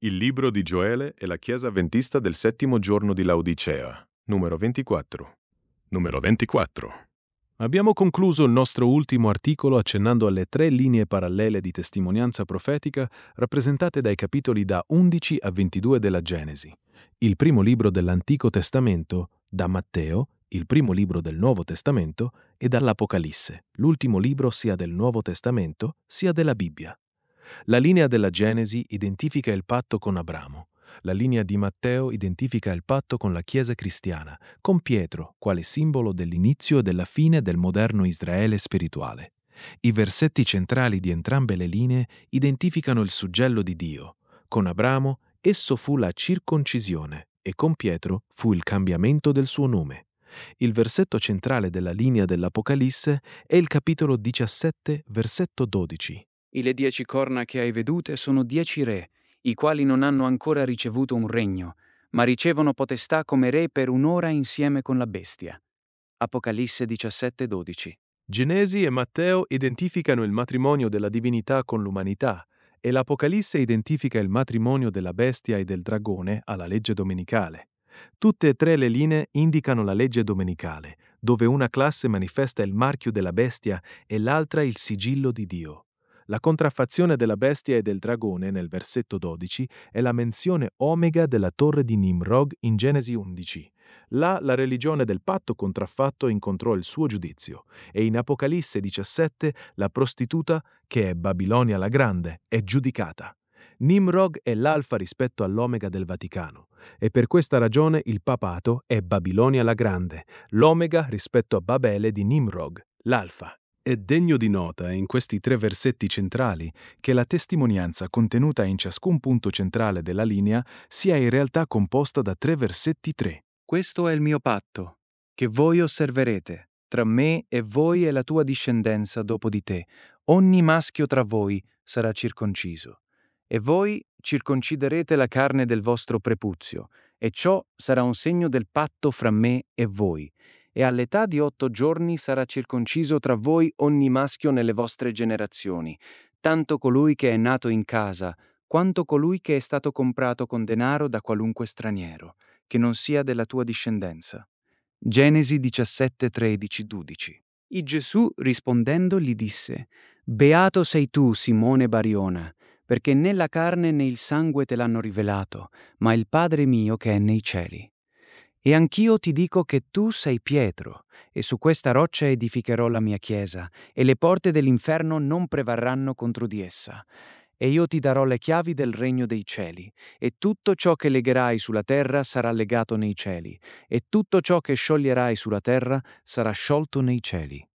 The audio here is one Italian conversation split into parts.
Il libro di Gioele e la Chiesa Adventista del settimo giorno di Laodicea, numero 24. Numero 24. Abbiamo concluso il nostro ultimo articolo accennando alle 3 linee parallele di testimonianza profetica rappresentate dai capitoli da 11 a 22 della Genesi. Il primo libro dell'Antico Testamento, da Matteo, il primo libro del Nuovo Testamento e dall'Apocalisse, l'ultimo libro sia del Nuovo Testamento sia della Bibbia. La linea della Genesi identifica il patto con Abramo. La linea di Matteo identifica il patto con la Chiesa cristiana, con Pietro, quale simbolo dell'inizio e della fine del moderno Israele spirituale. I versetti centrali di entrambe le linee identificano il suggello di Dio. Con Abramo, esso fu la circoncisione e con Pietro fu il cambiamento del suo nome. Il versetto centrale della linea dell'Apocalisse è il capitolo 17, versetto 12. Le 10 corna che hai vedute sono 10 re, i quali non hanno ancora ricevuto un regno, ma ricevono potestà come re per un'ora insieme con la bestia. Apocalisse 17:12. Genesi e Matteo identificano il matrimonio della divinità con l'umanità e l'Apocalisse identifica il matrimonio della bestia e del dragone alla legge domenicale. Tutte e 3 le linee indicano la legge domenicale, dove una classe manifesta il marchio della bestia e l'altra il sigillo di Dio. La contraffazione della bestia e del dragone nel versetto 12 è la menzione omega della torre di Nimrod in Genesi 11. Là la religione del patto contraffatto incontrò il suo giudizio e in Apocalisse 17 la prostituta, che è Babilonia la Grande, è giudicata. Nimrod è l'alfa rispetto all'omega del Vaticano e per questa ragione il papato è Babilonia la Grande, l'omega rispetto a Babele di Nimrod, l'alfa. È degno di nota in questi 3 versetti centrali che la testimonianza contenuta in ciascun punto centrale della linea sia in realtà composta da 3 versetti 3. Questo è il mio patto, che voi osserverete, tra me e voi e la tua discendenza dopo di te. Ogni maschio tra voi sarà circonciso. E voi circonciderete la carne del vostro prepuzio, e ciò sarà un segno del patto fra me e voi. E all'età di 8 giorni sarà circonciso tra voi ogni maschio nelle vostre generazioni, tanto colui che è nato in casa, quanto colui che è stato comprato con denaro da qualunque straniero, che non sia della tua discendenza. Genesi 17, 13, 12. E Gesù rispondendo gli disse: Beato sei tu, Simone Bariona, perché né la carne né il sangue te l'hanno rivelato, ma il Padre mio che è nei cieli. E anch'io ti dico che tu sei Pietro, e su questa roccia edificherò la mia chiesa, e le porte dell'inferno non prevarranno contro di essa. E io ti darò le chiavi del regno dei cieli, e tutto ciò che legherai sulla terra sarà legato nei cieli, e tutto ciò che scioglierai sulla terra sarà sciolto nei cieli.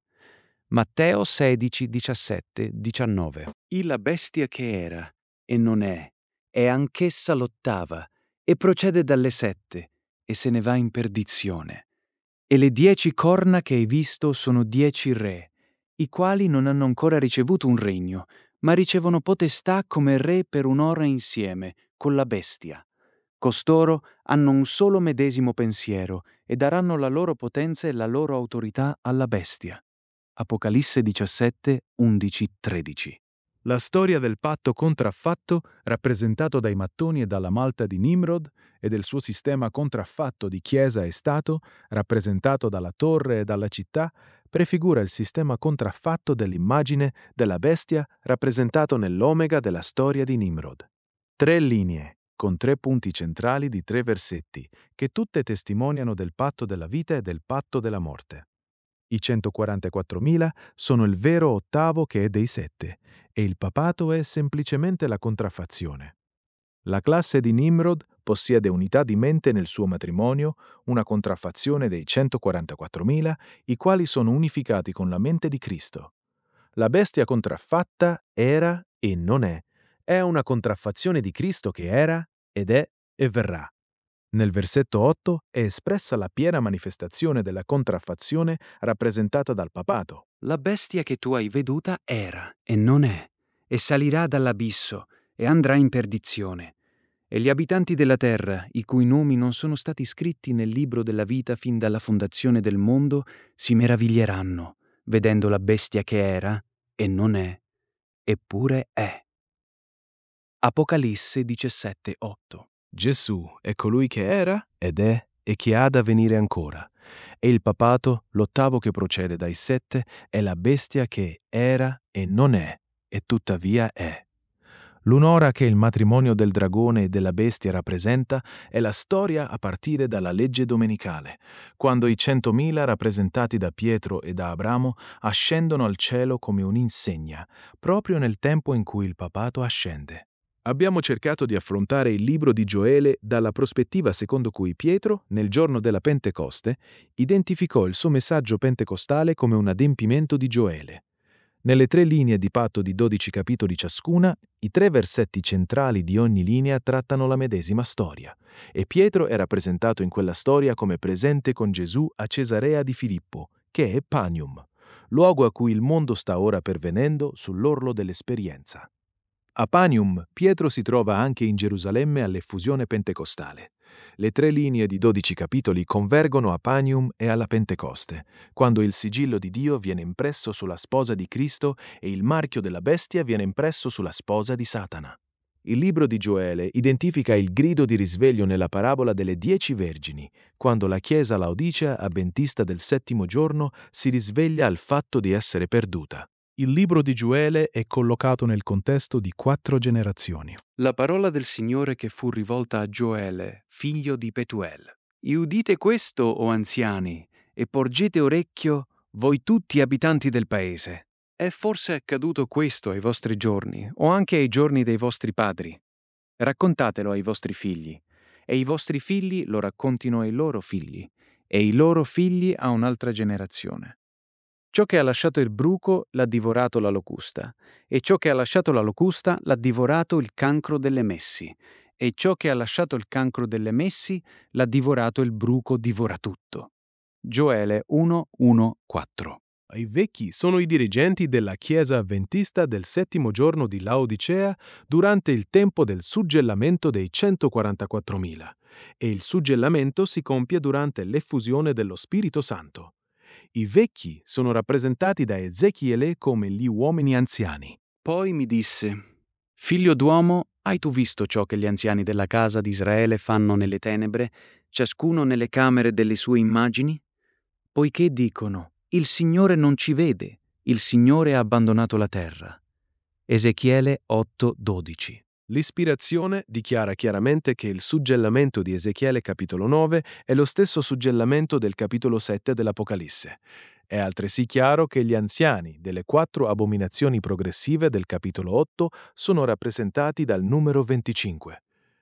Matteo 16, 17, 19. E la bestia che era, e non è, e anch'essa lottava, e procede dalle 7, e se ne va in perdizione. E le 10 corna che hai visto sono 10 re, i quali non hanno ancora ricevuto un regno, ma ricevono potestà come re per un'ora insieme, con la bestia. Costoro hanno un solo medesimo pensiero e daranno la loro potenza e la loro autorità alla bestia. Apocalisse 17, 11, 13. La storia del patto contraffatto, rappresentato dai mattoni e dalla malta di Nimrod, e del suo sistema contraffatto di Chiesa e Stato, rappresentato dalla torre e dalla città, prefigura il sistema contraffatto dell'immagine della bestia rappresentato nell'omega della storia di Nimrod. 3 linee, con 3 punti centrali di 3 versetti, che tutte testimoniano del patto della vita e del patto della morte. I 144.000 sono il vero ottavo che è dei 7, e il papato è semplicemente la contraffazione. La classe di Nimrod possiede unità di mente nel suo matrimonio, una contraffazione dei 144.000, i quali sono unificati con la mente di Cristo. La bestia contraffatta era e non è una contraffazione di Cristo che era ed è e verrà. Nel versetto 8 è espressa la piena manifestazione della contraffazione rappresentata dal papato. La bestia che tu hai veduta era e non è, e salirà dall'abisso e andrà in perdizione. E gli abitanti della terra, i cui nomi non sono stati scritti nel libro della vita fin dalla fondazione del mondo, si meraviglieranno, vedendo la bestia che era e non è, eppure è. Apocalisse 17:8. Gesù è colui che era ed è e che ha da venire ancora. E il papato, l'ottavo che procede dai 7, è la bestia che era e non è, e tuttavia è. L'un'ora che il matrimonio del dragone e della bestia rappresenta è la storia a partire dalla legge domenicale, quando i 100.000 rappresentati da Pietro e da Abramo ascendono al cielo come un'insegna, proprio nel tempo in cui il papato ascende. Abbiamo cercato di affrontare il libro di Gioele dalla prospettiva secondo cui Pietro, nel giorno della Pentecoste, identificò il suo messaggio pentecostale come un adempimento di Gioele. Nelle 3 linee di patto di 12 capitoli ciascuna, i 3 versetti centrali di ogni linea trattano la medesima storia, e Pietro è rappresentato in quella storia come presente con Gesù a Cesarea di Filippo, che è Panium, luogo a cui il mondo sta ora pervenendo sull'orlo dell'esperienza. A Panium, Pietro si trova anche in Gerusalemme all'effusione pentecostale. Le 3 linee di 12 capitoli convergono a Panium e alla Pentecoste, quando il sigillo di Dio viene impresso sulla sposa di Cristo e il marchio della bestia viene impresso sulla sposa di Satana. Il libro di Gioele identifica il grido di risveglio nella parabola delle 10 vergini, quando la Chiesa laodicea avventista del 7° giorno si risveglia al fatto di essere perduta. Il libro di Gioele è collocato nel contesto di 4 generazioni. La parola del Signore che fu rivolta a Gioele, figlio di Petuel. E udite questo, o anziani, e porgete orecchio, voi tutti abitanti del paese. È forse accaduto questo ai vostri giorni, o anche ai giorni dei vostri padri? Raccontatelo ai vostri figli, e i vostri figli lo raccontino ai loro figli, e i loro figli a un'altra generazione. Ciò che ha lasciato il bruco l'ha divorato la locusta, e ciò che ha lasciato la locusta l'ha divorato il cancro delle messi, e ciò che ha lasciato il cancro delle messi l'ha divorato il bruco divoratutto. Gioele 1:1-4. I vecchi sono i dirigenti della Chiesa avventista del 7° giorno di Laodicea durante il tempo del suggellamento dei 144.000, e il suggellamento si compie durante l'effusione dello Spirito Santo. I vecchi sono rappresentati da Ezechiele come gli uomini anziani. Poi mi disse: Figlio d'uomo, hai tu visto ciò che gli anziani della casa di Israele fanno nelle tenebre, ciascuno nelle camere delle sue immagini? Poiché dicono: il Signore non ci vede, il Signore ha abbandonato la terra. Ezechiele 8:12. L'ispirazione dichiara chiaramente che il suggellamento di Ezechiele capitolo 9 è lo stesso suggellamento del capitolo 7 dell'Apocalisse. È altresì chiaro che gli anziani delle 4 abominazioni progressive del capitolo 8 sono rappresentati dal numero 25.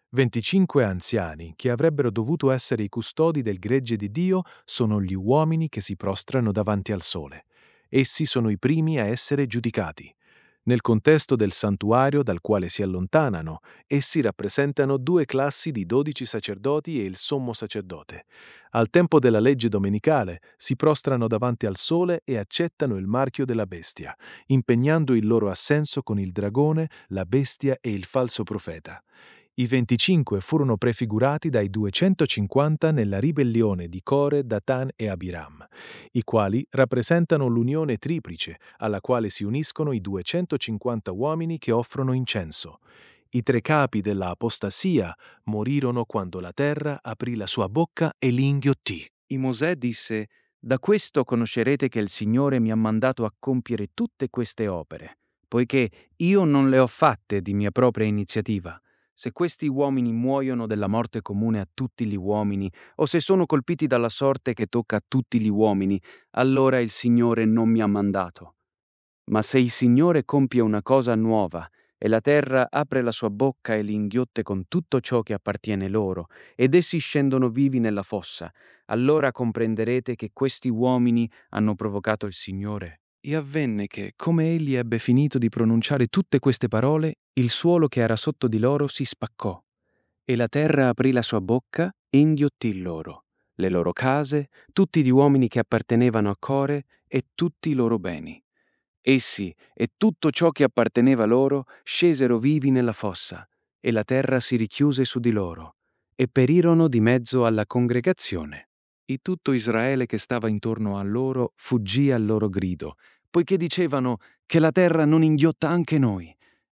25 anziani che avrebbero dovuto essere i custodi del gregge di Dio sono gli uomini che si prostrano davanti al sole. Essi sono i primi a essere giudicati. Nel contesto del santuario dal quale si allontanano, essi rappresentano 2 classi di 12 sacerdoti e il sommo sacerdote. Al tempo della legge domenicale si prostrano davanti al sole e accettano il marchio della bestia, impegnando il loro assenso con il dragone, la bestia e il falso profeta. I 25 furono prefigurati dai 250 nella ribellione di Core, Datan e Abiram, i quali rappresentano l'unione triplice alla quale si uniscono i 250 uomini che offrono incenso. I 3 capi della apostasia morirono quando la terra aprì la sua bocca e li inghiottì. E Mosè disse: Da questo conoscerete che il Signore mi ha mandato a compiere tutte queste opere, poiché io non le ho fatte di mia propria iniziativa. Se questi uomini muoiono della morte comune a tutti gli uomini, o se sono colpiti dalla sorte che tocca a tutti gli uomini, allora il Signore non mi ha mandato. Ma se il Signore compie una cosa nuova, e la terra apre la sua bocca e li inghiotte con tutto ciò che appartiene loro, ed essi scendono vivi nella fossa, allora comprenderete che questi uomini hanno provocato il Signore. E avvenne che, come egli ebbe finito di pronunciare tutte queste parole, il suolo che era sotto di loro si spaccò, e la terra aprì la sua bocca e inghiottì loro, le loro case, tutti gli uomini che appartenevano a Core e tutti i loro beni. Essi e tutto ciò che apparteneva loro scesero vivi nella fossa, e la terra si richiuse su di loro, e perirono di mezzo alla congregazione. E tutto Israele che stava intorno a loro fuggì al loro grido, poiché dicevano: che la terra non inghiotta anche noi.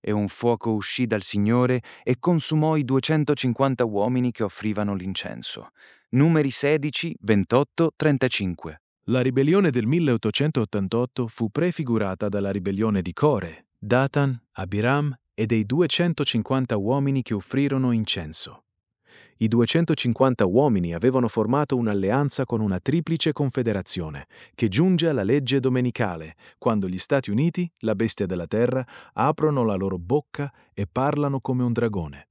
E un fuoco uscì dal Signore e consumò i 250 uomini che offrivano l'incenso. Numeri 16, 28, 35. La ribellione del 1888 fu prefigurata dalla ribellione di Core, Datan, Abiram e dei 250 uomini che offrirono incenso. I 250 uomini avevano formato un'alleanza con una triplice confederazione, che giunge alla legge domenicale, quando gli Stati Uniti, la bestia della terra, aprono la loro bocca e parlano come un dragone.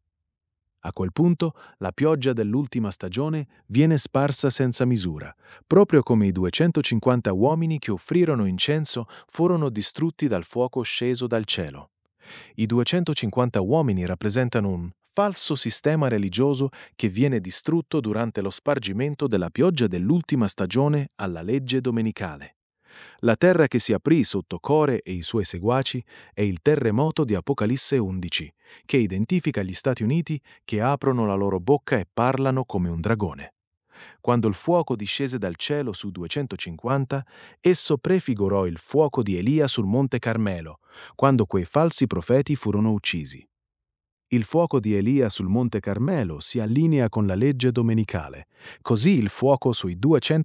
A quel punto la pioggia dell'ultima stagione viene sparsa senza misura, proprio come i 250 uomini che offrirono incenso furono distrutti dal fuoco sceso dal cielo. I 250 uomini rappresentano un falso sistema religioso che viene distrutto durante lo spargimento della pioggia dell'ultima stagione alla legge domenicale. La terra che si aprì sotto Core e i suoi seguaci è il terremoto di Apocalisse 11, che identifica gli Stati Uniti che aprono la loro bocca e parlano come un dragone. Quando il fuoco discese dal cielo su 250, esso prefigurò il fuoco di Elia sul monte Carmelo, quando quei falsi profeti furono uccisi. Il fuoco di Elia sul monte Carmelo si allinea con la legge domenicale. Così il fuoco sui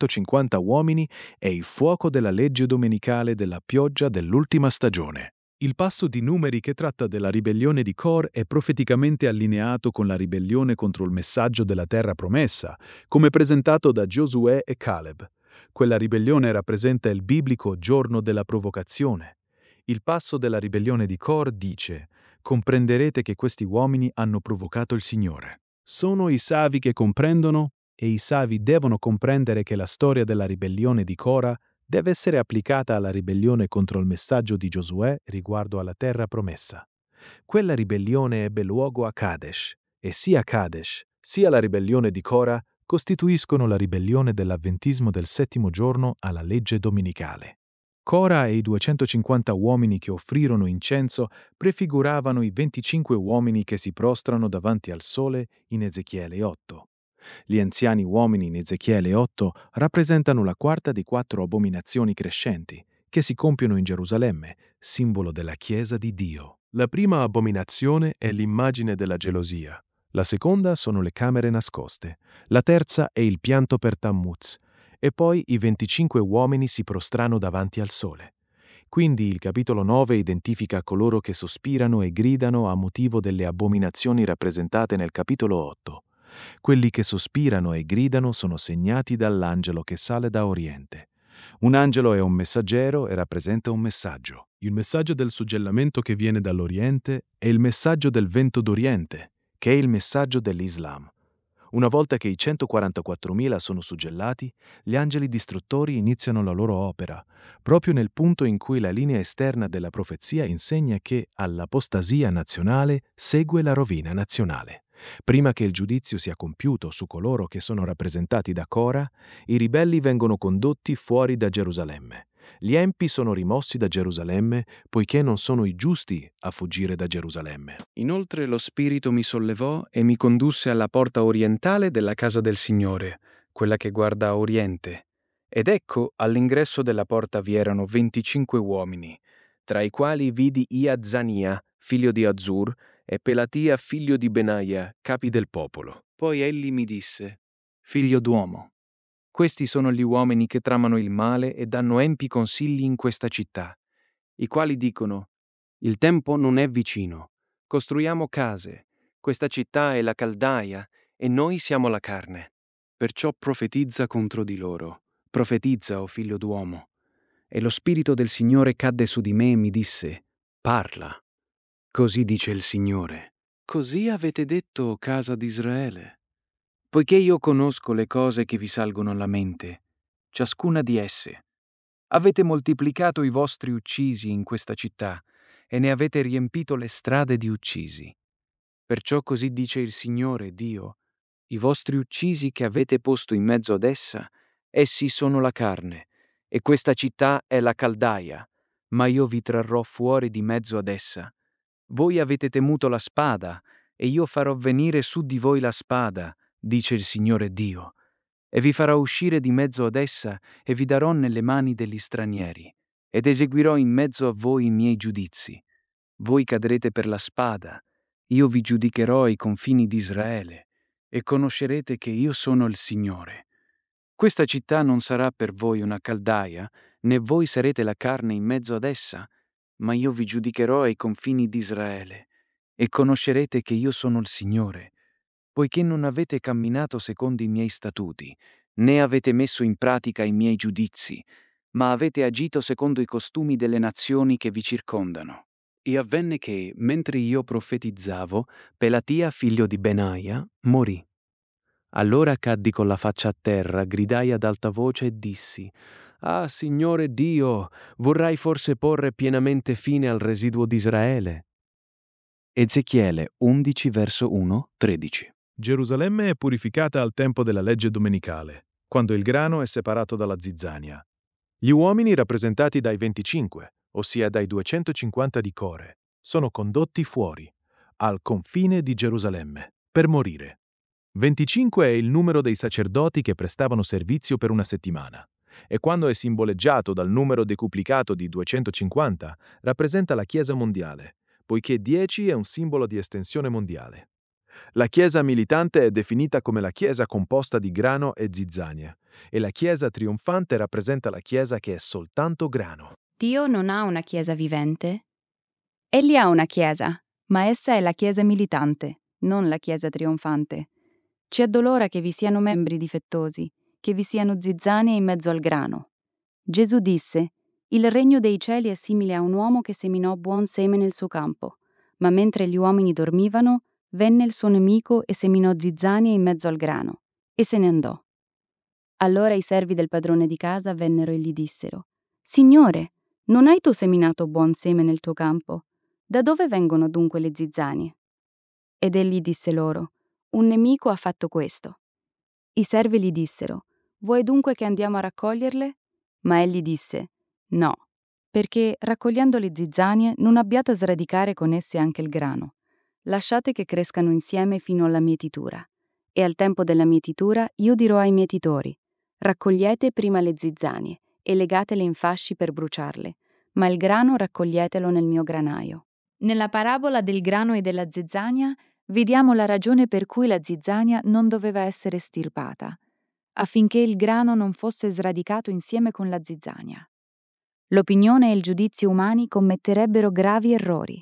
250 uomini è il fuoco della legge domenicale della pioggia dell'ultima stagione. Il passo di Numeri che tratta della ribellione di Cor è profeticamente allineato con la ribellione contro il messaggio della terra promessa, come presentato da Giosuè e Caleb. Quella ribellione rappresenta il biblico giorno della provocazione. Il passo della ribellione di Cor dice: comprenderete che questi uomini hanno provocato il Signore. Sono i savi che comprendono, e i savi devono comprendere che la storia della ribellione di Cora deve essere applicata alla ribellione contro il messaggio di Giosuè riguardo alla terra promessa. Quella ribellione ebbe luogo a Kadesh, e sia Kadesh sia la ribellione di Cora costituiscono la ribellione dell'avventismo del settimo giorno alla legge domenicale. Cora e i 250 uomini che offrirono incenso prefiguravano i 25 uomini che si prostrano davanti al sole in Ezechiele 8. Gli anziani uomini in Ezechiele 8 rappresentano la quarta di 4 abominazioni crescenti che si compiono in Gerusalemme, simbolo della Chiesa di Dio. La prima abominazione è l'immagine della gelosia. La seconda sono le camere nascoste. La terza è il pianto per Tammuz. E poi i 25 uomini si prostrano davanti al sole. Quindi il capitolo 9 identifica coloro che sospirano e gridano a motivo delle abominazioni rappresentate nel capitolo 8. Quelli che sospirano e gridano sono segnati dall'angelo che sale da Oriente. Un angelo è un messaggero e rappresenta un messaggio. Il messaggio del suggellamento che viene dall'Oriente è il messaggio del vento d'Oriente, che è il messaggio dell'Islam. Una volta che i 144.000 sono suggellati, gli angeli distruttori iniziano la loro opera, proprio nel punto in cui la linea esterna della profezia insegna che all'apostasia nazionale segue la rovina nazionale. Prima che il giudizio sia compiuto su coloro che sono rappresentati da Cora, i ribelli vengono condotti fuori da Gerusalemme. Gli empi sono rimossi da Gerusalemme, poiché non sono i giusti a fuggire da Gerusalemme. Inoltre lo Spirito mi sollevò e mi condusse alla porta orientale della casa del Signore, quella che guarda a oriente. Ed ecco, all'ingresso della porta vi erano 25 uomini, tra i quali vidi Iazania, figlio di Azur, e Pelatia, figlio di Benaia, capi del popolo. Poi egli mi disse: Figlio d'uomo, questi sono gli uomini che tramano il male e danno empi consigli in questa città, i quali dicono: il tempo non è vicino, costruiamo case, questa città è la Caldaia e noi siamo la carne. Perciò profetizza contro di loro, profetizza, o figlio d'uomo. E lo Spirito del Signore cadde su di me e mi disse: parla. Così dice il Signore: così avete detto, o casa di Israele. Poiché io conosco le cose che vi salgono alla mente, ciascuna di esse. Avete moltiplicato i vostri uccisi in questa città e ne avete riempito le strade di uccisi. Perciò così dice il Signore Dio: i vostri uccisi che avete posto in mezzo ad essa, essi sono la carne, e questa città è la Caldaia, ma io vi trarrò fuori di mezzo ad essa. Voi avete temuto la spada, e io farò venire su di voi la spada, dice il Signore Dio, e vi farò uscire di mezzo ad essa e vi darò nelle mani degli stranieri, ed eseguirò in mezzo a voi i miei giudizi. voi cadrete per la spada, io vi giudicherò ai confini di Israele, e conoscerete che io sono il Signore. Questa città non sarà per voi una caldaia, né voi sarete la carne in mezzo ad essa, ma io vi giudicherò ai confini di Israele, e conoscerete che io sono il Signore, poiché non avete camminato secondo i miei statuti, né avete messo in pratica i miei giudizi, ma avete agito secondo i costumi delle nazioni che vi circondano. E avvenne che, mentre io profetizzavo, Pelatia, figlio di Benaia, morì. Allora caddi con la faccia a terra, gridai ad alta voce e dissi: «Ah, Signore Dio, vorrai forse porre pienamente fine al residuo di Israele?» Ezechiele 11 verso 1-13. Gerusalemme è purificata al tempo della legge domenicale, quando il grano è separato dalla zizzania. Gli uomini rappresentati dai 25, ossia dai 250 di Core, sono condotti fuori, al confine di Gerusalemme, per morire. 25 è il numero dei sacerdoti che prestavano servizio per una settimana, e quando è simboleggiato dal numero decuplicato di 250, rappresenta la Chiesa mondiale, poiché 10 è un simbolo di estensione mondiale. La Chiesa militante è definita come la Chiesa composta di grano e zizzania, e la Chiesa trionfante rappresenta la Chiesa che è soltanto grano. Dio non ha una Chiesa vivente? Egli ha una Chiesa, ma essa è la Chiesa militante, non la Chiesa trionfante. Ci addolora che vi siano membri difettosi, che vi siano zizzanie in mezzo al grano. Gesù disse: «Il regno dei cieli è simile a un uomo che seminò buon seme nel suo campo, ma mentre gli uomini dormivano, venne il suo nemico e seminò zizzanie in mezzo al grano, e se ne andò. Allora i servi del padrone di casa vennero e gli dissero: Signore, non hai tu seminato buon seme nel tuo campo? Da dove vengono dunque le zizzanie? Ed egli disse loro: Un nemico ha fatto questo. I servi gli dissero: Vuoi dunque che andiamo a raccoglierle? Ma egli disse: No, perché raccogliendo le zizzanie non abbiate a sradicare con esse anche il grano. Lasciate che crescano insieme fino alla mietitura. E al tempo della mietitura io dirò ai mietitori: Raccogliete prima le zizzanie e legatele in fasci per bruciarle, ma il grano raccoglietelo nel mio granaio. Nella parabola del grano e della zizzania vediamo la ragione per cui la zizzania non doveva essere estirpata, affinché il grano non fosse sradicato insieme con la zizzania. L'opinione e il giudizio umani commetterebbero gravi errori,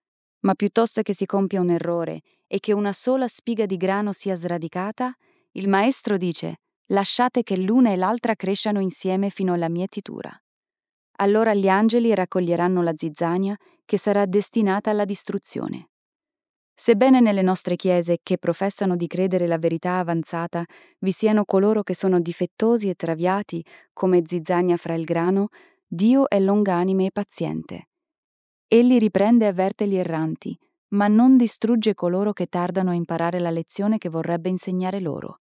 ma piuttosto che si compia un errore e che una sola spiga di grano sia sradicata, il maestro dice: lasciate che l'una e l'altra crescano insieme fino alla mietitura. Allora gli angeli raccoglieranno la zizzania che sarà destinata alla distruzione. Sebbene nelle nostre chiese, che professano di credere la verità avanzata, vi siano coloro che sono difettosi e traviati, come zizzania fra il grano, Dio è longanime e paziente. Egli riprende e avverte gli erranti, ma non distrugge coloro che tardano a imparare la lezione che vorrebbe insegnare loro.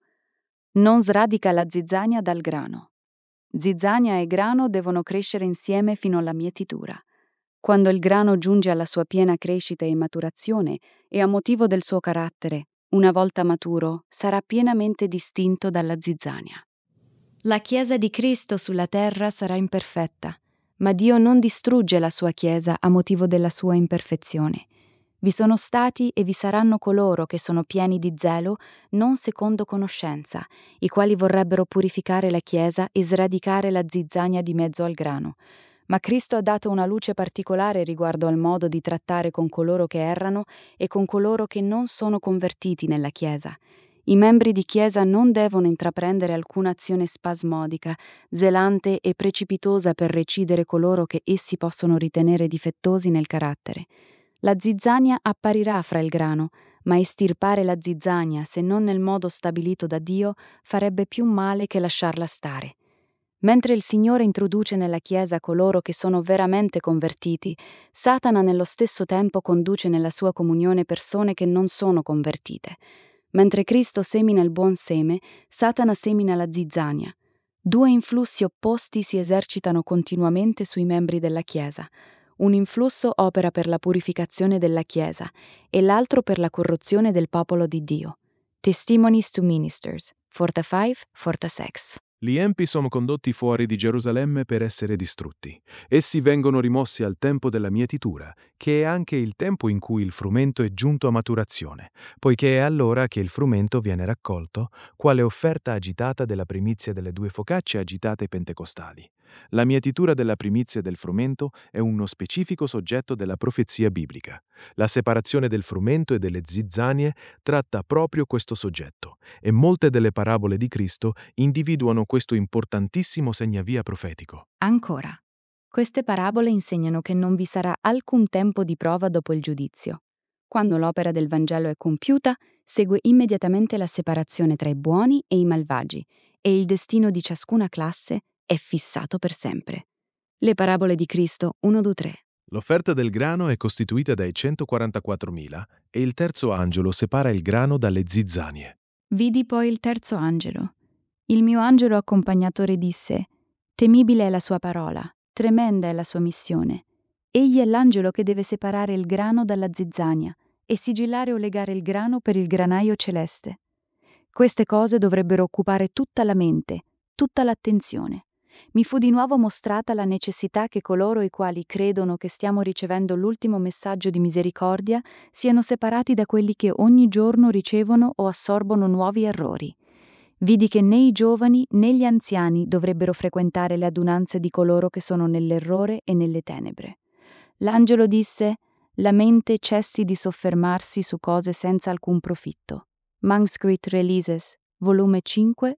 Non sradica la zizzania dal grano. Zizzania e grano devono crescere insieme fino alla mietitura. Quando il grano giunge alla sua piena crescita e maturazione e a motivo del suo carattere, una volta maturo, sarà pienamente distinto dalla zizzania. La Chiesa di Cristo sulla terra sarà imperfetta, ma Dio non distrugge la sua Chiesa a motivo della sua imperfezione. Vi sono stati e vi saranno coloro che sono pieni di zelo, non secondo conoscenza, i quali vorrebbero purificare la Chiesa e sradicare la zizzania di mezzo al grano. Ma Cristo ha dato una luce particolare riguardo al modo di trattare con coloro che errano e con coloro che non sono convertiti nella Chiesa. I membri di Chiesa non devono intraprendere alcuna azione spasmodica, zelante e precipitosa per recidere coloro che essi possono ritenere difettosi nel carattere. La zizzania apparirà fra il grano, ma estirpare la zizzania, se non nel modo stabilito da Dio, farebbe più male che lasciarla stare. Mentre il Signore introduce nella Chiesa coloro che sono veramente convertiti, Satana nello stesso tempo conduce nella sua comunione persone che non sono convertite. Mentre Cristo semina il buon seme, Satana semina la zizzania. Due influssi opposti si esercitano continuamente sui membri della Chiesa. Un influsso opera per la purificazione della Chiesa e l'altro per la corruzione del popolo di Dio. Testimonies to Ministers, 45-46. Gli empi sono condotti fuori di Gerusalemme per essere distrutti. Essi vengono rimossi al tempo della mietitura, che è anche il tempo in cui il frumento è giunto a maturazione, poiché è allora che il frumento viene raccolto, quale offerta agitata della primizia delle 2 focacce agitate pentecostali. La mietitura della primizia del frumento è uno specifico soggetto della profezia biblica. La separazione del frumento e delle zizzanie tratta proprio questo soggetto, e molte delle parabole di Cristo individuano questo importantissimo segnavia profetico. Ancora, queste parabole insegnano che non vi sarà alcun tempo di prova dopo il giudizio. Quando l'opera del Vangelo è compiuta, segue immediatamente la separazione tra i buoni e i malvagi, e il destino di ciascuna classe è fissato per sempre. Le parabole di Cristo 1-3. L'offerta del grano è costituita dai 144.000 e il terzo angelo separa il grano dalle zizzanie. Vidi poi il terzo angelo. Il mio angelo accompagnatore disse: temibile è la sua parola, tremenda è la sua missione. Egli è l'angelo che deve separare il grano dalla zizzania e sigillare o legare il grano per il granaio celeste. Queste cose dovrebbero occupare tutta la mente, tutta l'attenzione. Mi fu di nuovo mostrata la necessità che coloro i quali credono che stiamo ricevendo l'ultimo messaggio di misericordia siano separati da quelli che ogni giorno ricevono o assorbono nuovi errori. Vidi che né i giovani né gli anziani dovrebbero frequentare le adunanze di coloro che sono nell'errore e nelle tenebre. L'angelo disse: la mente cessi di soffermarsi su cose senza alcun profitto. Manuscript Releases, volume 5,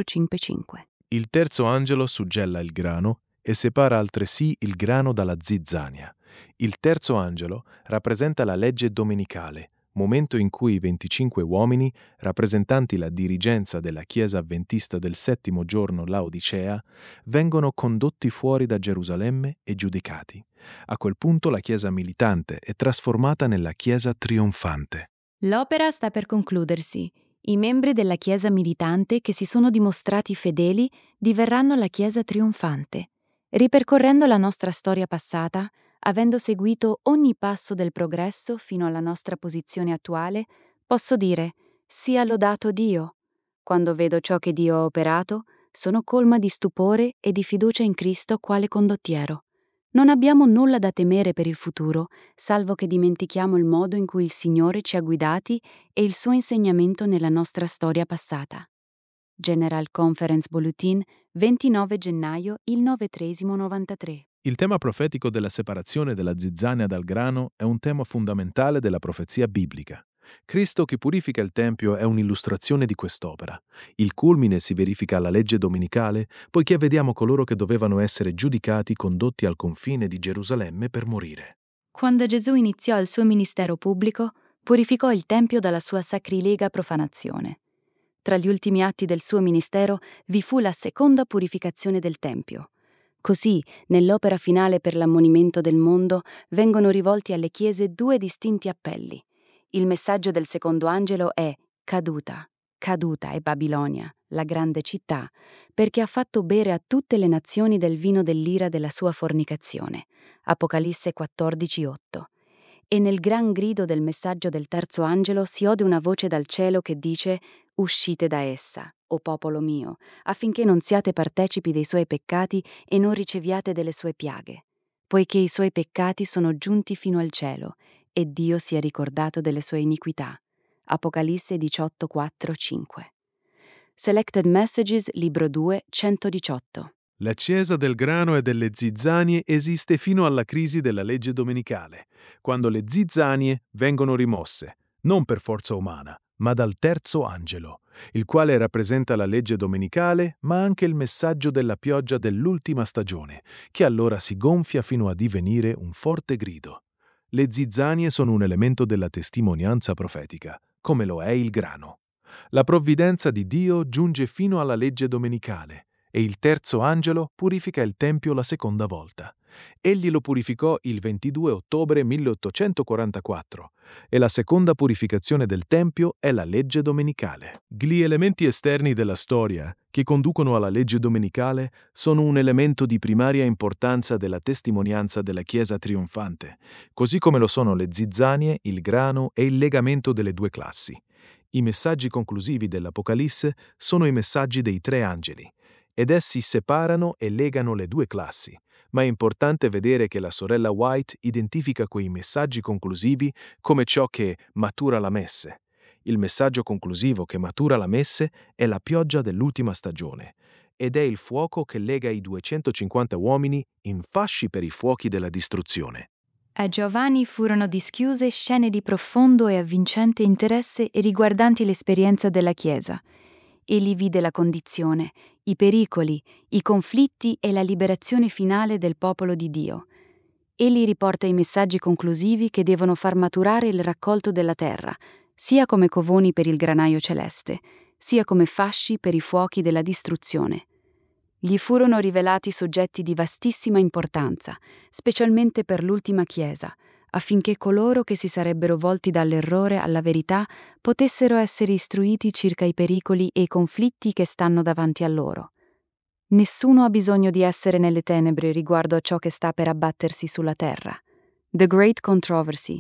455. Il terzo angelo suggella il grano e separa altresì il grano dalla zizzania. Il terzo angelo rappresenta la legge domenicale, momento in cui i 25 uomini, rappresentanti la dirigenza della Chiesa avventista del settimo giorno Laodicea, vengono condotti fuori da Gerusalemme e giudicati. A quel punto la Chiesa militante è trasformata nella Chiesa trionfante. L'opera sta per concludersi. I membri della Chiesa militante che si sono dimostrati fedeli diverranno la Chiesa trionfante. Ripercorrendo la nostra storia passata, avendo seguito ogni passo del progresso fino alla nostra posizione attuale, posso dire: sia lodato Dio. Quando vedo ciò che Dio ha operato, sono colma di stupore e di fiducia in Cristo quale condottiero. Non abbiamo nulla da temere per il futuro, salvo che dimentichiamo il modo in cui il Signore ci ha guidati e il suo insegnamento nella nostra storia passata. General Conference Bulletin, 29 gennaio 1993. Il tema profetico della separazione della zizzania dal grano è un tema fondamentale della profezia biblica. Cristo che purifica il Tempio è un'illustrazione di quest'opera. Il culmine si verifica alla legge domenicale, poiché vediamo coloro che dovevano essere giudicati condotti al confine di Gerusalemme per morire. Quando Gesù iniziò il suo ministero pubblico, purificò il Tempio dalla sua sacrilega profanazione. Tra gli ultimi atti del suo ministero vi fu la seconda purificazione del Tempio. Così, nell'opera finale per l'ammonimento del mondo, vengono rivolti alle chiese 2 distinti appelli. Il messaggio del secondo angelo è: caduta, caduta è Babilonia, la grande città, perché ha fatto bere a tutte le nazioni del vino dell'ira della sua fornicazione. Apocalisse 14:8. E nel gran grido del messaggio del terzo angelo si ode una voce dal cielo che dice: uscite da essa, o popolo mio, affinché non siate partecipi dei suoi peccati e non riceviate delle sue piaghe, poiché i suoi peccati sono giunti fino al cielo e Dio si è ricordato delle sue iniquità. Apocalisse 18:4-5. Selected Messages, libro 2, 118. La Chiesa del grano e delle zizzanie esiste fino alla crisi della legge domenicale, quando le zizzanie vengono rimosse, non per forza umana, ma dal terzo angelo, il quale rappresenta la legge domenicale, ma anche il messaggio della pioggia dell'ultima stagione, che allora si gonfia fino a divenire un forte grido. Le zizzanie sono un elemento della testimonianza profetica, come lo è il grano. La provvidenza di Dio giunge fino alla legge domenicale, e il terzo angelo purifica il Tempio la seconda volta. Egli lo purificò il 22 ottobre 1844 e la seconda purificazione del Tempio è la legge domenicale. Gli elementi esterni della storia che conducono alla legge domenicale sono un elemento di primaria importanza della testimonianza della Chiesa trionfante, così come lo sono le zizzanie, il grano e il legamento delle 2 classi. I messaggi conclusivi dell'Apocalisse sono i messaggi dei 3 angeli. ed essi separano e legano le due classi, ma è importante vedere che la sorella White identifica quei messaggi conclusivi come ciò che matura la messe. Il messaggio conclusivo che matura la messe è la pioggia dell'ultima stagione, ed è il fuoco che lega i 250 uomini in fasci per i fuochi della distruzione. A Giovanni furono dischiuse scene di profondo e avvincente interesse riguardanti l'esperienza della Chiesa. Egli vide la condizione, i pericoli, i conflitti e la liberazione finale del popolo di Dio. Egli riporta i messaggi conclusivi che devono far maturare il raccolto della terra, sia come covoni per il granaio celeste, sia come fasci per i fuochi della distruzione. Gli furono rivelati soggetti di vastissima importanza, specialmente per l'ultima Chiesa, affinché coloro che si sarebbero volti dall'errore alla verità potessero essere istruiti circa i pericoli e i conflitti che stanno davanti a loro. Nessuno ha bisogno di essere nelle tenebre riguardo a ciò che sta per abbattersi sulla terra. The Great Controversy,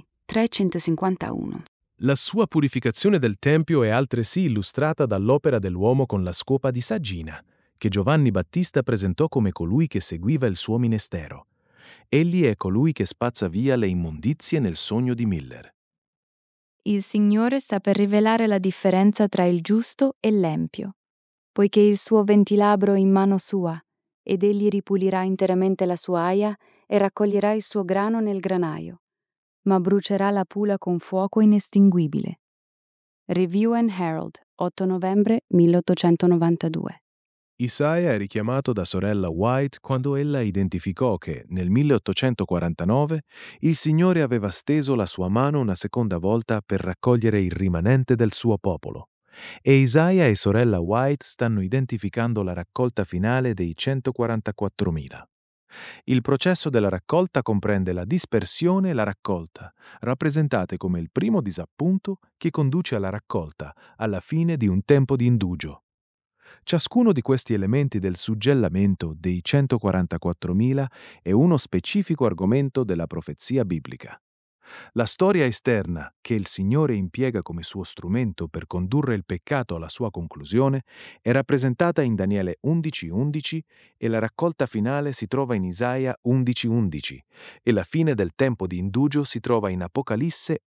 351. La sua purificazione del Tempio è altresì illustrata dall'opera dell'uomo con la scopa di saggina, che Giovanni Battista presentò come colui che seguiva il suo ministero. Egli è colui che spazza via le immondizie nel sogno di Miller. Il Signore sta per rivelare la differenza tra il giusto e l'empio, poiché il suo ventilabro è in mano sua, ed egli ripulirà interamente la sua aia e raccoglierà il suo grano nel granaio, ma brucerà la pula con fuoco inestinguibile. Review and Herald, 8 novembre 1892. Isaia è richiamato da sorella White quando ella identificò che, nel 1849, il Signore aveva steso la sua mano una seconda volta per raccogliere il rimanente del suo popolo. E Isaia e sorella White stanno identificando la raccolta finale dei 144.000. Il processo della raccolta comprende la dispersione e la raccolta, rappresentate come il primo disappunto che conduce alla raccolta, alla fine di un tempo di indugio. Ciascuno di questi elementi del suggellamento dei 144.000 è uno specifico argomento della profezia biblica. La storia esterna, che il Signore impiega come suo strumento per condurre il peccato alla sua conclusione, è rappresentata in Daniele 11:11 e la raccolta finale si trova in Isaia 11:11 e la fine del tempo di indugio si trova in Apocalisse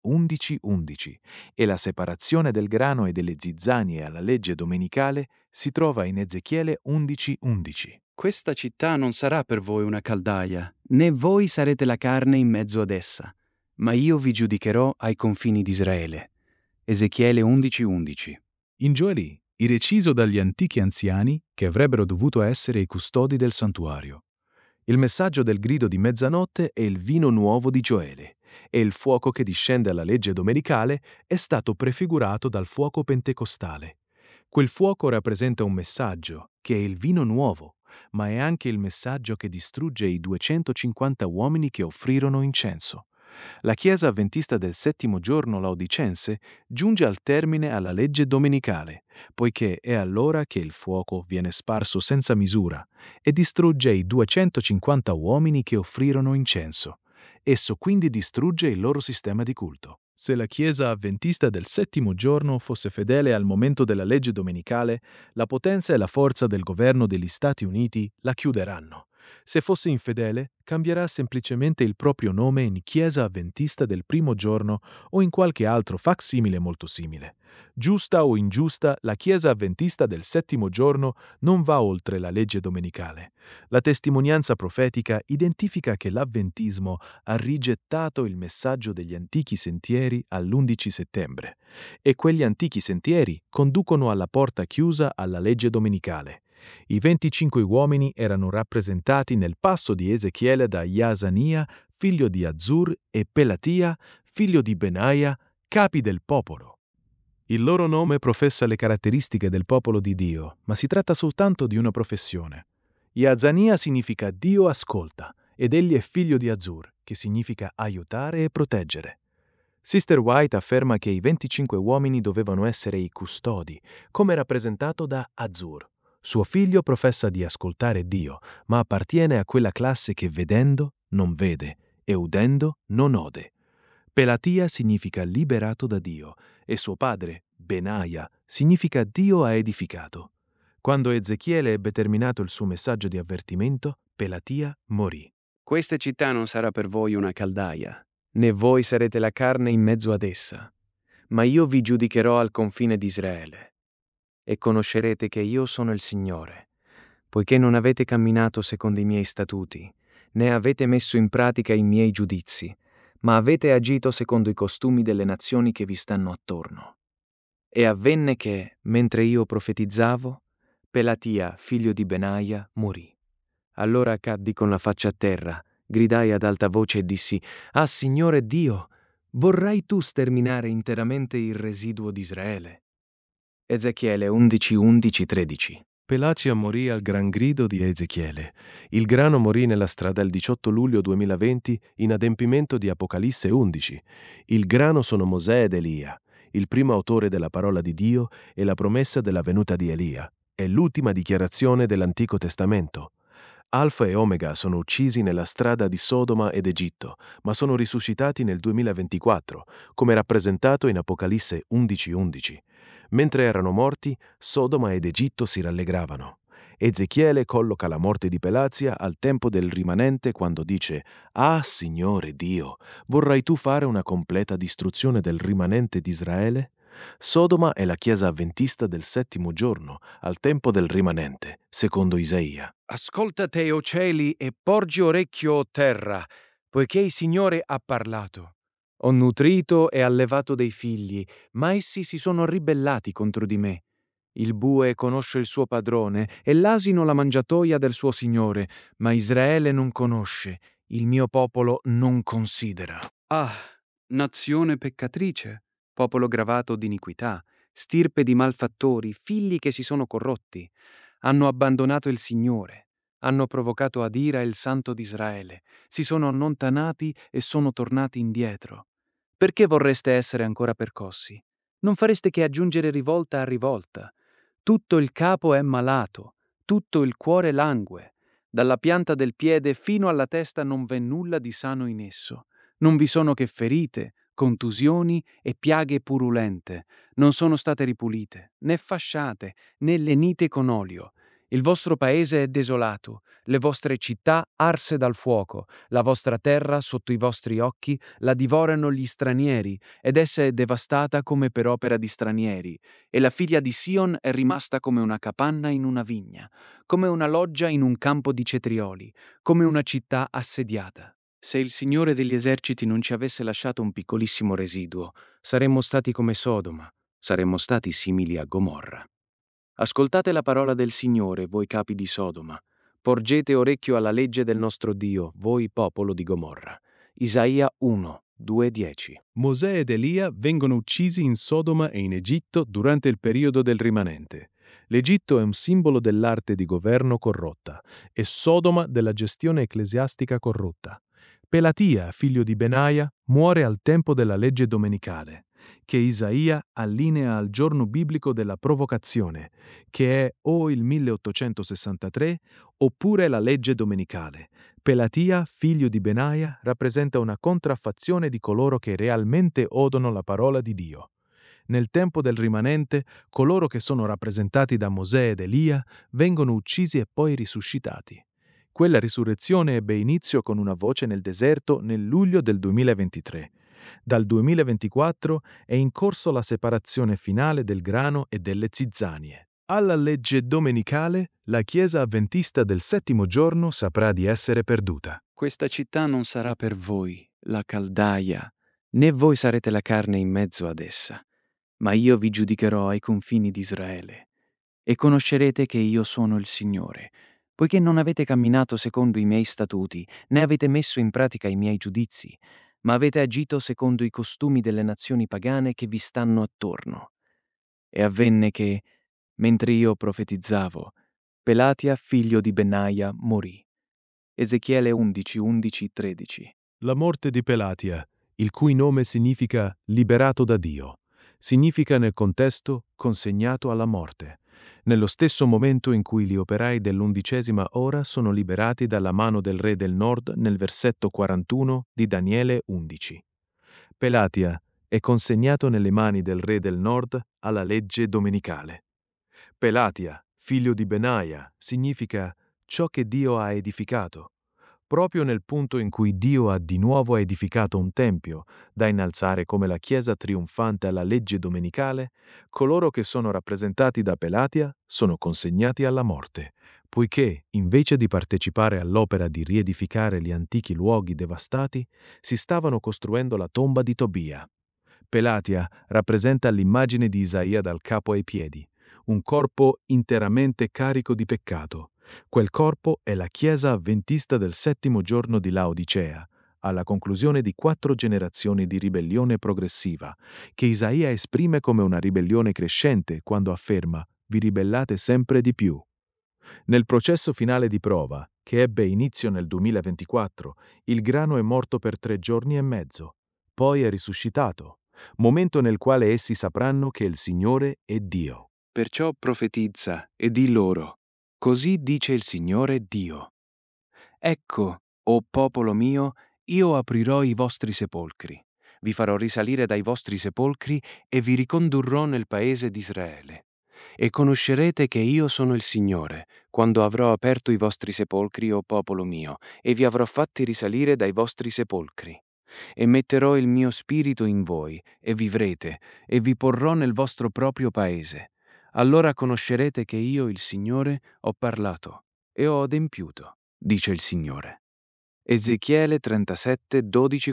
11:11 e la separazione del grano e delle zizzanie alla legge domenicale si trova in Ezechiele 11:11. Questa città non sarà per voi una caldaia, né voi sarete la carne in mezzo ad essa, ma io vi giudicherò ai confini di Israele. Ezechiele 11:11. In Gioeli, il reciso dagli antichi anziani che avrebbero dovuto essere i custodi del santuario. Il messaggio del grido di mezzanotte è il vino nuovo di Gioele, e il fuoco che discende alla legge domenicale è stato prefigurato dal fuoco pentecostale. Quel fuoco rappresenta un messaggio, che è il vino nuovo, ma è anche il messaggio che distrugge i 250 uomini che offrirono incenso. La Chiesa avventista del settimo giorno laodicense giunge al termine alla legge domenicale, poiché è allora che il fuoco viene sparso senza misura e distrugge i 250 uomini che offrirono incenso. Esso quindi distrugge il loro sistema di culto. Se la Chiesa avventista del settimo giorno fosse fedele al momento della legge domenicale, la potenza e la forza del governo degli Stati Uniti la chiuderanno. Se fosse infedele, cambierà semplicemente il proprio nome in Chiesa Avventista del primo giorno o in qualche altro facsimile molto simile. Giusta o ingiusta, la Chiesa Avventista del settimo giorno non va oltre la legge domenicale. La testimonianza profetica identifica che l'Avventismo ha rigettato il messaggio degli antichi sentieri all'11 settembre e quegli antichi sentieri conducono alla porta chiusa alla legge domenicale. I 25 uomini erano rappresentati nel passo di Ezechiele da Jaazania, figlio di Azzur, e Pelatia, figlio di Benaia, capi del popolo. Il loro nome professa le caratteristiche del popolo di Dio, ma si tratta soltanto di una professione. Jaazania significa Dio ascolta, ed egli è figlio di Azzur, che significa aiutare e proteggere. Sister White afferma che i 25 uomini dovevano essere i custodi, come rappresentato da Azzur. Suo figlio professa di ascoltare Dio, ma appartiene a quella classe che vedendo non vede e udendo non ode. Pelatia significa liberato da Dio e suo padre, Benaia, significa Dio ha edificato. Quando Ezechiele ebbe terminato il suo messaggio di avvertimento, Pelatia morì. Questa città non sarà per voi una caldaia, né voi sarete la carne in mezzo ad essa, ma io vi giudicherò al confine di Israele. E conoscerete che io sono il Signore, poiché non avete camminato secondo i miei statuti, né avete messo in pratica i miei giudizi, ma avete agito secondo i costumi delle nazioni che vi stanno attorno. E avvenne che, mentre io profetizzavo, Pelatia, figlio di Benaia, morì. Allora caddi con la faccia a terra, gridai ad alta voce e dissi: «Ah, Signore Dio, vorrai tu sterminare interamente il residuo di Israele?» Ezechiele 11:11-13. Pelatia morì al gran grido di Ezechiele. Il grano morì nella strada il 18 luglio 2020 in adempimento di Apocalisse 11. Il grano sono Mosè ed Elia, il primo autore della parola di Dio e la promessa della venuta di Elia. È l'ultima dichiarazione dell'Antico Testamento. Alfa e Omega sono uccisi nella strada di Sodoma ed Egitto, ma sono risuscitati nel 2024, come rappresentato in Apocalisse 11:11. Mentre erano morti, Sodoma ed Egitto si rallegravano. Ezechiele colloca la morte di Pelatia al tempo del rimanente quando dice: «Ah, Signore Dio, vorrai tu fare una completa distruzione del rimanente di Israele?» Sodoma è la chiesa avventista del settimo giorno, al tempo del rimanente, secondo Isaia. Ascolta te, o cieli, e porgi orecchio, o terra, poiché il Signore ha parlato. Ho nutrito e allevato dei figli, ma essi si sono ribellati contro di me. Il bue conosce il suo padrone e l'asino la mangiatoia del suo Signore, ma Israele non conosce, il mio popolo non considera. Ah, nazione peccatrice, popolo gravato di iniquità, stirpe di malfattori, figli che si sono corrotti. Hanno abbandonato il Signore, hanno provocato ad ira il Santo d'Israele, si sono allontanati e sono tornati indietro. Perché vorreste essere ancora percossi? Non fareste che aggiungere rivolta a rivolta. Tutto il capo è malato, tutto il cuore langue. Dalla pianta del piede fino alla testa non v'è nulla di sano in esso. Non vi sono che ferite, contusioni e piaghe purulente. Non sono state ripulite, né fasciate, né lenite con olio. Il vostro paese è desolato, le vostre città arse dal fuoco, la vostra terra sotto i vostri occhi la divorano gli stranieri, ed essa è devastata come per opera di stranieri, e la figlia di Sion è rimasta come una capanna in una vigna, come una loggia in un campo di cetrioli, come una città assediata. Se il Signore degli eserciti non ci avesse lasciato un piccolissimo residuo, saremmo stati come Sodoma, saremmo stati simili a Gomorra. Ascoltate la parola del Signore, voi capi di Sodoma. Porgete orecchio alla legge del nostro Dio, voi popolo di Gomorra. Isaia 1, 2-10. Mosè ed Elia vengono uccisi in Sodoma e in Egitto durante il periodo del rimanente. L'Egitto è un simbolo dell'arte di governo corrotta e Sodoma della gestione ecclesiastica corrotta. Pelatia, figlio di Benaia, muore al tempo della legge domenicale, che Isaia allinea al giorno biblico della provocazione, che è o il 1863 oppure la legge domenicale. Pelatia, figlio di Benaia, rappresenta una contraffazione di coloro che realmente odono la parola di Dio. Nel tempo del rimanente, coloro che sono rappresentati da Mosè ed Elia vengono uccisi e poi risuscitati. Quella risurrezione ebbe inizio con una voce nel deserto nel luglio del 2023. Dal 2024 è in corso la separazione finale del grano e delle zizzanie. Alla legge domenicale, la Chiesa avventista del settimo giorno saprà di essere perduta. Questa città non sarà per voi la caldaia, né voi sarete la carne in mezzo ad essa, ma io vi giudicherò ai confini di Israele. E conoscerete che io sono il Signore, poiché non avete camminato secondo i miei statuti, né avete messo in pratica i miei giudizi, ma avete agito secondo i costumi delle nazioni pagane che vi stanno attorno. E avvenne che, mentre io profetizzavo, Pelatia, figlio di Benaia, morì. Ezechiele 11, 11-13. La morte di Pelatia, il cui nome significa liberato da Dio, significa nel contesto consegnato alla morte, nello stesso momento in cui gli operai dell'11ª ora sono liberati dalla mano del re del nord nel versetto 41 di Daniele 11. Pelatia è consegnato nelle mani del re del nord alla legge domenicale. Pelatia, figlio di Benaia, significa ciò che Dio ha edificato. Proprio nel punto in cui Dio ha di nuovo edificato un tempio, da innalzare come la chiesa trionfante alla legge domenicale, coloro che sono rappresentati da Pelatia sono consegnati alla morte, poiché, invece di partecipare all'opera di riedificare gli antichi luoghi devastati, si stavano costruendo la tomba di Tobia. Pelatia rappresenta l'immagine di Isaia dal capo ai piedi, un corpo interamente carico di peccato. Quel corpo è la Chiesa avventista del settimo giorno di Laodicea, alla conclusione di 4 generazioni di ribellione progressiva, che Isaia esprime come una ribellione crescente quando afferma «Vi ribellate sempre di più». Nel processo finale di prova, che ebbe inizio nel 2024, il grano è morto per 3 giorni e mezzo. Poi è risuscitato, momento nel quale essi sapranno che il Signore è Dio. Perciò profetizza e di loro: così dice il Signore Dio. Ecco, o popolo mio, io aprirò i vostri sepolcri, vi farò risalire dai vostri sepolcri e vi ricondurrò nel paese di Israele. E conoscerete che io sono il Signore, quando avrò aperto i vostri sepolcri, o popolo mio, e vi avrò fatti risalire dai vostri sepolcri. E metterò il mio spirito in voi, e vivrete, e vi porrò nel vostro proprio paese. Allora conoscerete che io, il Signore, ho parlato e ho adempiuto, dice il Signore. Ezechiele 37,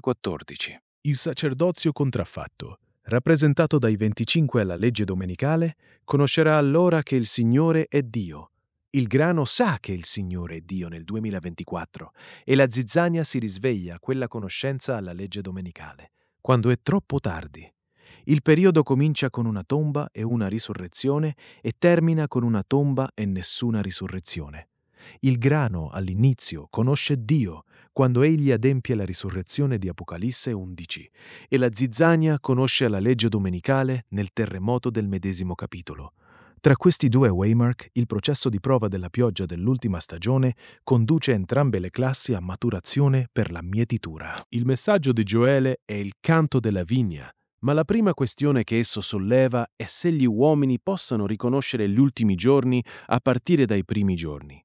12-14. Il sacerdozio contraffatto, rappresentato dai 25 alla legge domenicale, conoscerà allora che il Signore è Dio. Il grano sa che il Signore è Dio nel 2024 e la zizzania si risveglia a quella conoscenza alla legge domenicale, quando è troppo tardi. Il periodo comincia con una tomba e una risurrezione e termina con una tomba e nessuna risurrezione. Il grano all'inizio conosce Dio quando egli adempie la risurrezione di Apocalisse 11 e la zizzania conosce la legge domenicale nel terremoto del medesimo capitolo. Tra questi 2 waymark, il processo di prova della pioggia dell'ultima stagione conduce entrambe le classi a maturazione per la mietitura. Il messaggio di Gioele è il canto della vigna, ma la prima questione che esso solleva è se gli uomini possano riconoscere gli ultimi giorni a partire dai primi giorni.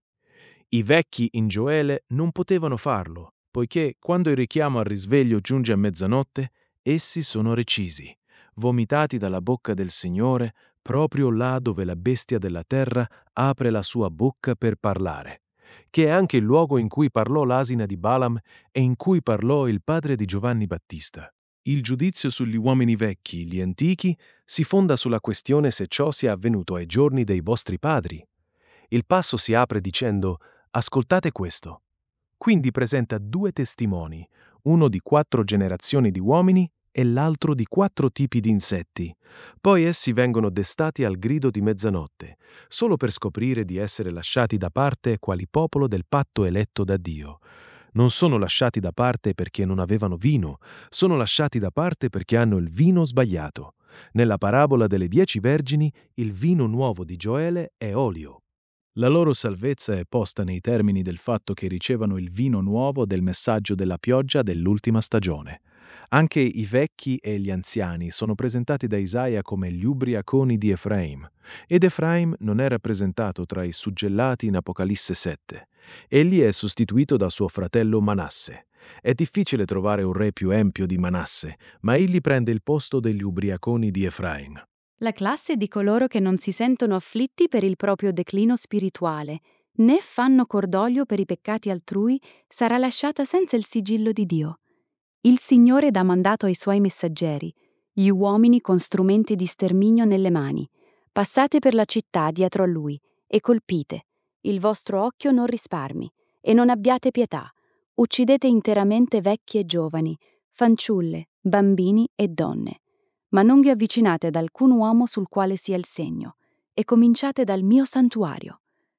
I vecchi in Gioele non potevano farlo, poiché quando il richiamo al risveglio giunge a mezzanotte, essi sono recisi, vomitati dalla bocca del Signore, proprio là dove la bestia della terra apre la sua bocca per parlare, che è anche il luogo in cui parlò l'asina di Balaam e in cui parlò il padre di Giovanni Battista. Il giudizio sugli uomini vecchi, gli antichi, si fonda sulla questione se ciò sia avvenuto ai giorni dei vostri padri. Il passo si apre dicendo: ascoltate questo. Quindi presenta 2 testimoni, uno di 4 generazioni di uomini e l'altro di 4 tipi di insetti. Poi essi vengono destati al grido di mezzanotte, solo per scoprire di essere lasciati da parte quali popolo del patto eletto da Dio. Non sono lasciati da parte perché non avevano vino, sono lasciati da parte perché hanno il vino sbagliato. Nella parabola delle 10 vergini, il vino nuovo di Gioele è olio. La loro salvezza è posta nei termini del fatto che ricevano il vino nuovo del messaggio della pioggia dell'ultima stagione. Anche i vecchi e gli anziani sono presentati da Isaia come gli ubriaconi di Efraim, ed Efraim non è rappresentato tra i suggellati in Apocalisse 7. Egli è sostituito da suo fratello Manasse. È difficile trovare un re più empio di Manasse, ma egli prende il posto degli ubriaconi di Efraim. La classe di coloro che non si sentono afflitti per il proprio declino spirituale, né fanno cordoglio per i peccati altrui, sarà lasciata senza il sigillo di Dio. Il Signore dà mandato ai suoi messaggeri, gli uomini con strumenti di sterminio nelle mani: passate per la città dietro a lui e colpite. Il vostro occhio non risparmi e non abbiate pietà. Uccidete interamente vecchi e giovani, fanciulle, bambini e donne. Ma non vi avvicinate ad alcun uomo sul quale sia il segno, e cominciate dal mio santuario.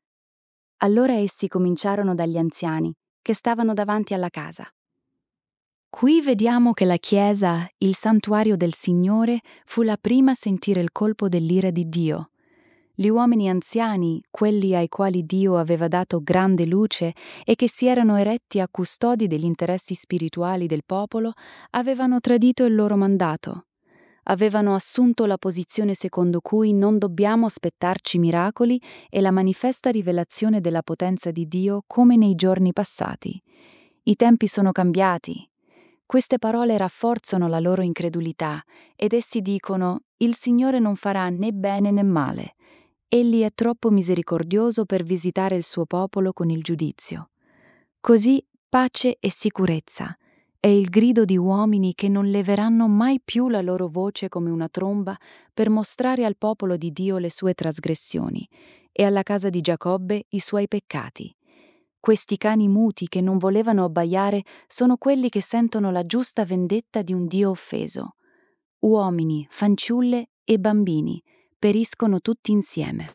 Allora essi cominciarono dagli anziani, che stavano davanti alla casa. Qui vediamo che la Chiesa, il santuario del Signore, fu la prima a sentire il colpo dell'ira di Dio. Gli uomini anziani, quelli ai quali Dio aveva dato grande luce e che si erano eretti a custodi degli interessi spirituali del popolo, avevano tradito il loro mandato. avevano assunto la posizione secondo cui non dobbiamo aspettarci miracoli e la manifesta rivelazione della potenza di Dio come nei giorni passati. I tempi sono cambiati. Queste parole rafforzano la loro incredulità ed essi dicono: «Il Signore non farà né bene né male. Egli è troppo misericordioso per visitare il suo popolo con il giudizio». Così pace e sicurezza è il grido di uomini che non leveranno mai più la loro voce come una tromba per mostrare al popolo di Dio le sue trasgressioni e alla casa di Giacobbe i suoi peccati. Questi cani muti che non volevano abbaiare sono quelli che sentono la giusta vendetta di un Dio offeso. Uomini, fanciulle e bambini periscono tutti insieme.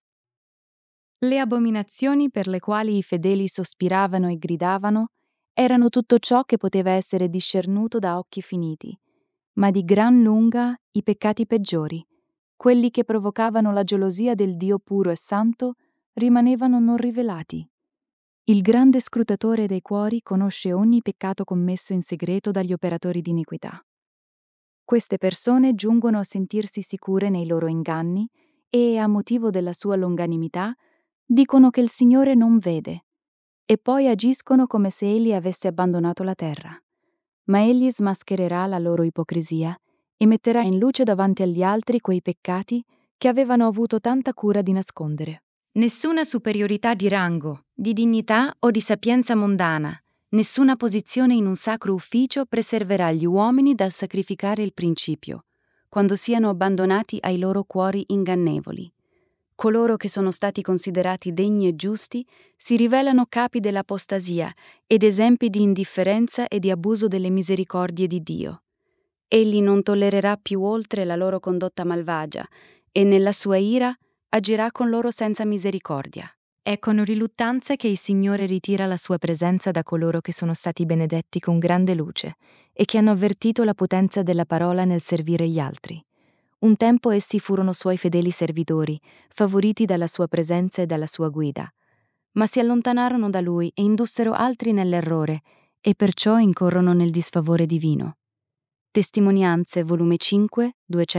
Le abominazioni per le quali i fedeli sospiravano e gridavano erano tutto ciò che poteva essere discernuto da occhi finiti, ma di gran lunga i peccati peggiori, quelli che provocavano la gelosia del Dio puro e santo, rimanevano non rivelati. Il grande scrutatore dei cuori conosce ogni peccato commesso in segreto dagli operatori di iniquità. Queste persone giungono a sentirsi sicure nei loro inganni e, a motivo della sua longanimità, dicono che il Signore non vede e poi agiscono come se Egli avesse abbandonato la terra. Ma Egli smaschererà la loro ipocrisia e metterà in luce davanti agli altri quei peccati che avevano avuto tanta cura di nascondere. Nessuna superiorità di rango, di dignità o di sapienza mondana, nessuna posizione in un sacro ufficio preserverà gli uomini dal sacrificare il principio, quando siano abbandonati ai loro cuori ingannevoli. Coloro che sono stati considerati degni e giusti si rivelano capi dell'apostasia ed esempi di indifferenza e di abuso delle misericordie di Dio. Egli non tollererà più oltre la loro condotta malvagia e nella sua ira agirà con loro senza misericordia. È con riluttanza che il Signore ritira la sua presenza da coloro che sono stati benedetti con grande luce e che hanno avvertito la potenza della parola nel servire gli altri. Un tempo essi furono suoi fedeli servitori, favoriti dalla sua presenza e dalla sua guida. Ma si allontanarono da lui e indussero altri nell'errore, e perciò incorrono nel disfavore divino. Testimonianze, volume 5,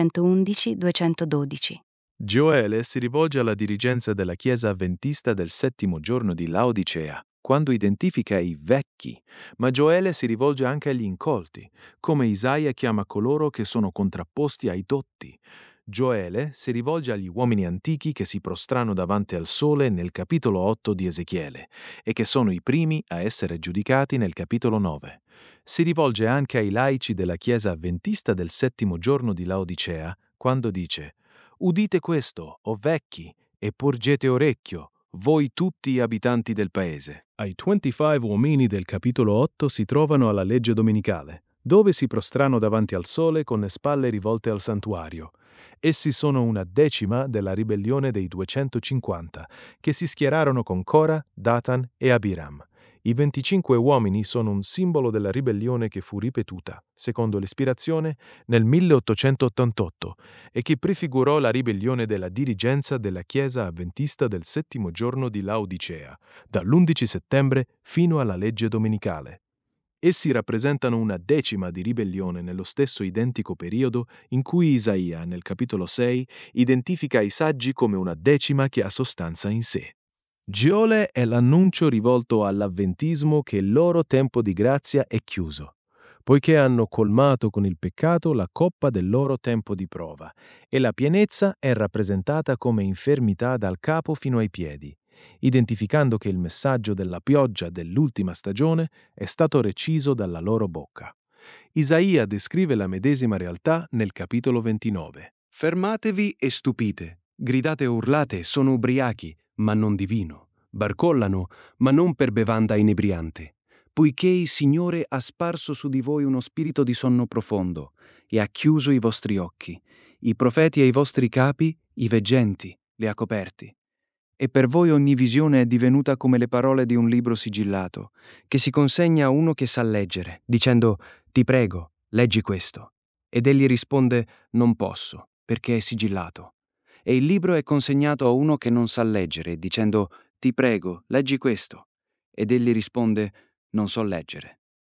211-212. Gioele si rivolge alla dirigenza della Chiesa Avventista del settimo giorno di Laodicea, quando identifica i vecchi, ma Gioele si rivolge anche agli incolti, come Isaia chiama coloro che sono contrapposti ai dotti. Gioele si rivolge agli uomini antichi che si prostrano davanti al sole nel capitolo 8 di Ezechiele e che sono i primi a essere giudicati nel capitolo 9. Si rivolge anche ai laici della Chiesa Avventista del settimo giorno di Laodicea, quando dice: «Udite questo, o vecchi, e porgete orecchio, voi tutti i abitanti del paese». Ai 25 uomini del capitolo 8 si trovano alla legge domenicale, dove si prostrano davanti al sole con le spalle rivolte al santuario. Essi sono una decima della ribellione dei 250, che si schierarono con Cora, Datan e Abiram. I 25 uomini sono un simbolo della ribellione che fu ripetuta, secondo l'ispirazione, nel 1888 e che prefigurò la ribellione della dirigenza della Chiesa Avventista del settimo giorno di Laodicea, dall'11 settembre fino alla legge domenicale. Essi rappresentano una decima di ribellione nello stesso identico periodo in cui Isaia, nel capitolo 6, identifica i saggi come una decima che ha sostanza in sé. Giole è l'annuncio rivolto all'avventismo che il loro tempo di grazia è chiuso, poiché hanno colmato con il peccato la coppa del loro tempo di prova, e la pienezza è rappresentata come infermità dal capo fino ai piedi, identificando che il messaggio della pioggia dell'ultima stagione è stato reciso dalla loro bocca. Isaia descrive la medesima realtà nel capitolo 29. Fermatevi e stupite, gridate e urlate, sono ubriachi, ma non di vino, barcollano, ma non per bevanda inebriante, poiché il Signore ha sparso su di voi uno spirito di sonno profondo e ha chiuso i vostri occhi, i profeti ai vostri capi, i veggenti, li ha coperti. E per voi ogni visione è divenuta come le parole di un libro sigillato, che si consegna a uno che sa leggere, dicendo: «Ti prego, leggi questo». Ed egli risponde: «Non posso, perché è sigillato». E il libro è consegnato a uno che non sa leggere, dicendo: «Ti prego, leggi questo». Ed egli risponde: «Non so leggere».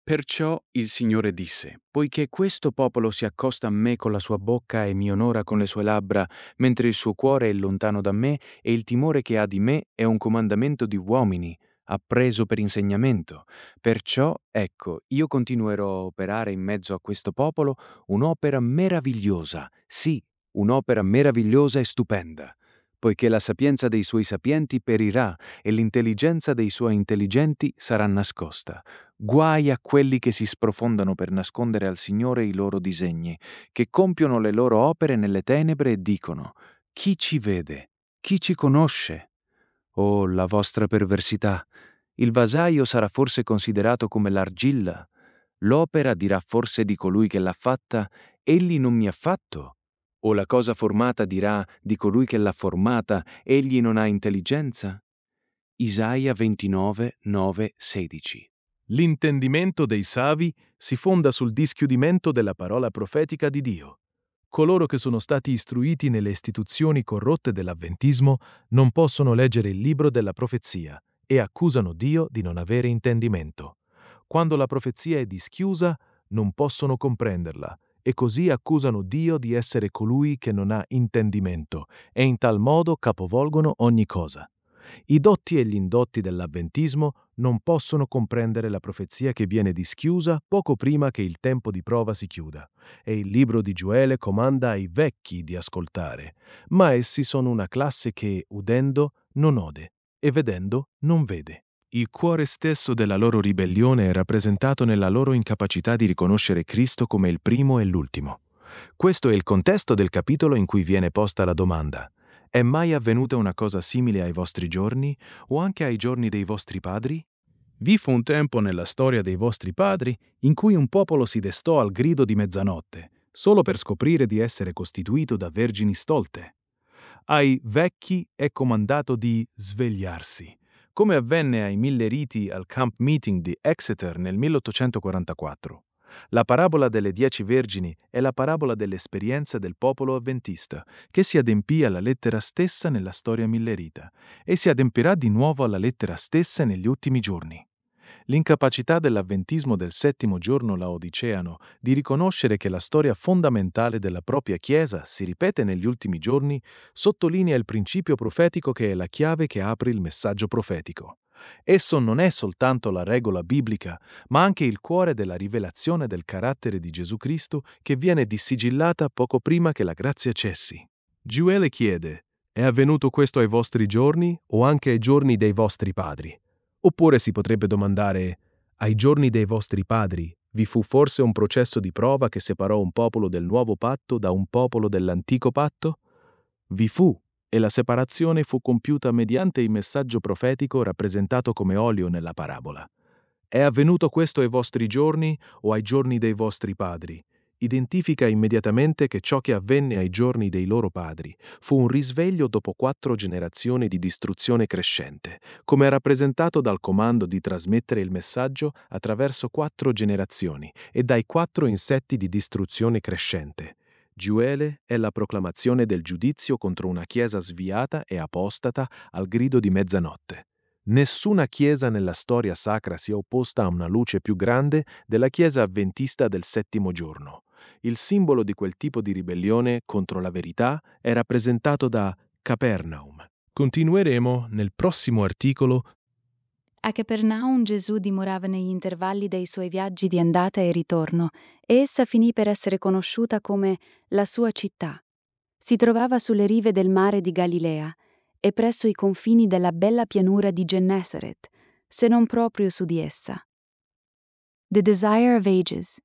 Perciò il Signore disse: «Poiché questo popolo si accosta a me con la sua bocca e mi onora con le sue labbra, mentre il suo cuore è lontano da me e il timore che ha di me è un comandamento di uomini, appreso per insegnamento. Perciò, ecco, io continuerò a operare in mezzo a questo popolo un'opera meravigliosa, sì, un'opera meravigliosa e stupenda. Poiché la sapienza dei suoi sapienti perirà e l'intelligenza dei suoi intelligenti sarà nascosta. Guai a quelli che si sprofondano per nascondere al Signore i loro disegni, che compiono le loro opere nelle tenebre e dicono: chi ci vede? Chi ci conosce? Oh, la vostra perversità! Il vasaio sarà forse considerato come l'argilla. L'opera dirà forse di colui che l'ha fatta: egli non mi ha fatto. O la cosa formata dirà di colui che l'ha formata: egli non ha intelligenza. Isaia 29, 9, 16. L'intendimento dei savi si fonda sul dischiudimento della parola profetica di Dio. Coloro che sono stati istruiti nelle istituzioni corrotte dell'avventismo non possono leggere il libro della profezia e accusano Dio di non avere intendimento. Quando la profezia è dischiusa, non possono comprenderla e così accusano Dio di essere colui che non ha intendimento e in tal modo capovolgono ogni cosa. I dotti e gli indotti dell'avventismo non possono comprendere la profezia che viene dischiusa poco prima che il tempo di prova si chiuda, e il libro di Gioele comanda ai vecchi di ascoltare, ma essi sono una classe che, udendo, non ode, e vedendo, non vede. Il cuore stesso della loro ribellione è rappresentato nella loro incapacità di riconoscere Cristo come il primo e l'ultimo. Questo è il contesto del capitolo in cui viene posta la domanda: è mai avvenuta una cosa simile ai vostri giorni o anche ai giorni dei vostri padri? Vi fu un tempo nella storia dei vostri padri in cui un popolo si destò al grido di mezzanotte, solo per scoprire di essere costituito da vergini stolte. Ai vecchi è comandato di svegliarsi, come avvenne ai 1000 riti al camp meeting di Exeter nel 1844. La parabola delle 10 vergini è la parabola dell'esperienza del popolo avventista, che si adempì alla lettera stessa nella storia millerita e si adempirà di nuovo alla lettera stessa negli ultimi giorni. L'incapacità dell'avventismo del settimo giorno laodiceano di riconoscere che la storia fondamentale della propria Chiesa si ripete negli ultimi giorni sottolinea il principio profetico che è la chiave che apre il messaggio profetico. Esso non è soltanto la regola biblica, ma anche il cuore della rivelazione del carattere di Gesù Cristo che viene dissigillata poco prima che la grazia cessi. Gioele chiede: è avvenuto questo ai vostri giorni o anche ai giorni dei vostri padri? Oppure si potrebbe domandare: ai giorni dei vostri padri vi fu forse un processo di prova che separò un popolo del nuovo patto da un popolo dell'antico patto? Vi fu, e la separazione fu compiuta mediante il messaggio profetico rappresentato come olio nella parabola. È avvenuto questo ai vostri giorni o ai giorni dei vostri padri? Identifica immediatamente che ciò che avvenne ai giorni dei loro padri fu un risveglio dopo 4 generazioni di distruzione crescente, come è rappresentato dal comando di trasmettere il messaggio attraverso 4 generazioni e dai 4 insetti di distruzione crescente. Gioele è la proclamazione del giudizio contro una chiesa sviata e apostata al grido di mezzanotte. Nessuna chiesa nella storia sacra si è opposta a una luce più grande della chiesa avventista del settimo giorno. Il simbolo di quel tipo di ribellione contro la verità è rappresentato da Capernaum. Continueremo nel prossimo articolo. A Capernaum Gesù dimorava negli intervalli dei suoi viaggi di andata e ritorno, e essa finì per essere conosciuta come la sua città. Si trovava sulle rive del mare di Galilea e presso i confini della bella pianura di Gennesaret, se non proprio su di essa. The Desire of Ages,